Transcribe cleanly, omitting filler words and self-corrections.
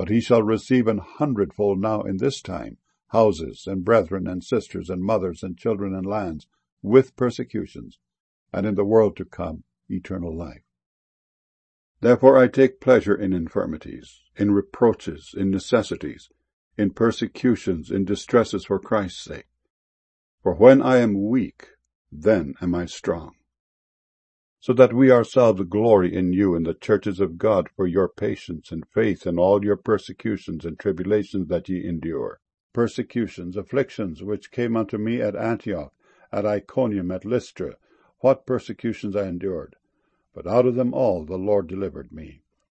but he shall receive 100-fold now in this time, houses, and brethren, and sisters, and mothers, and children, and lands, with persecutions, and in the world to come eternal life. Therefore I take pleasure in infirmities, in reproaches, in necessities, in persecutions, in distresses for Christ's sake. For when I am weak, then am I strong. So that we ourselves glory in you in the churches of God for your patience and faith in all your persecutions and tribulations that ye endure. Persecutions, afflictions, which came unto me at Antioch, at Iconium, at Lystra, what persecutions I endured! But out of them all the Lord delivered me.